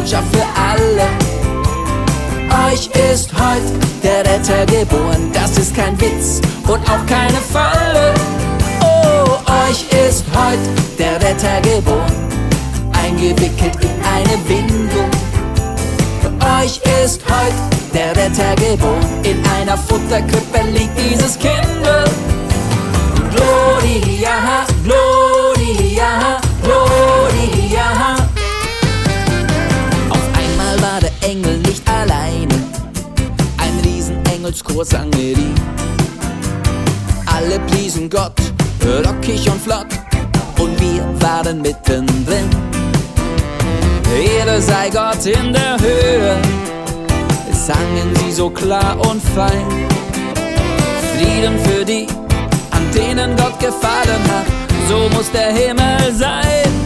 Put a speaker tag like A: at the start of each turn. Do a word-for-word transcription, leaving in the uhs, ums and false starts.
A: Botschaft für alle. Euch ist heut der Retter geboren, das ist kein Witz und auch keine Falle. Oh, euch ist heut der Retter geboren, eingewickelt in eine Windung. Euch ist heut der Retter geboren, in einer Futterkrippe liegt dieses Kindle. Gloria, Gloria, Gloria. Auf einmal war der Engel nicht alleine, ein Riesenengelschor sang mir die. Alle priesen Gott, rockig und flott, und wir waren mittendrin. Ehre sei Gott in der Höhe, sangen sie so klar und fein. Frieden für die, an denen Gott gefallen hat, so muss der Himmel sein.